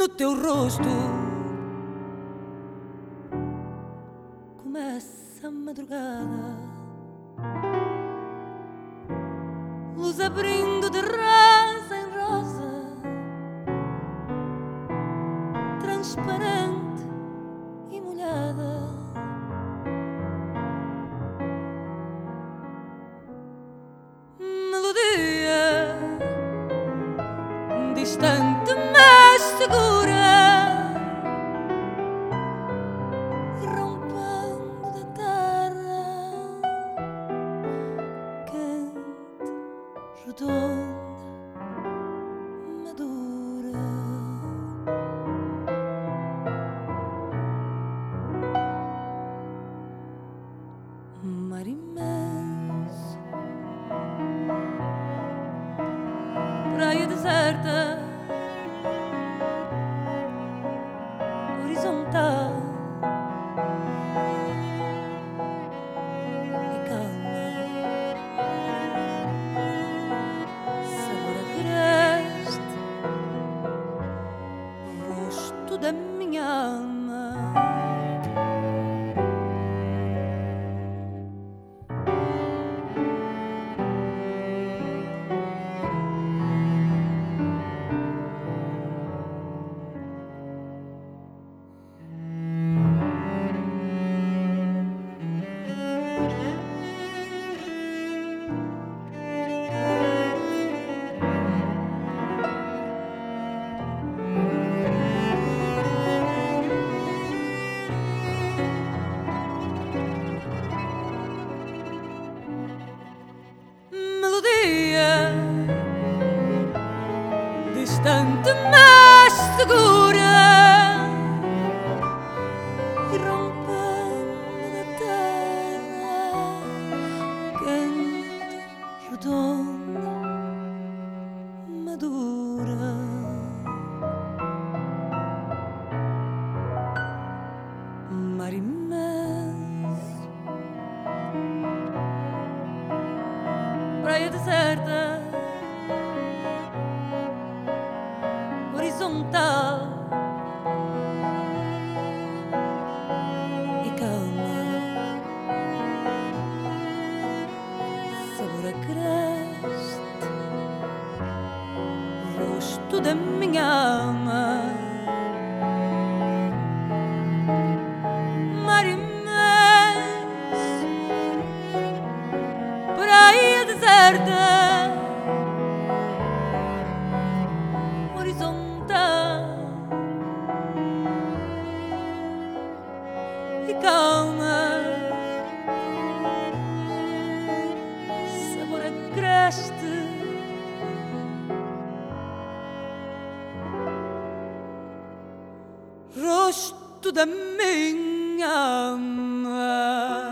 no teu rosto começa a madrugada, luz abrindo de rosa em rosa, transparente e molhada. Melodia distante mas segura, rompendo da terra, quente, redonda, madura. Mar imenso, praia deserta, horizontal e calma, sabor agreste, rosto da minha alma. Melodia distante mas segura, e rompendo da terra, quente, redonda, madura. Mar imenso, praia deserta, horizontal e calma, sabor agreste, rosto da minha alma. Mar imenso, praia deserta, horizontal e calma, sabor agreste, rosto da minha alma.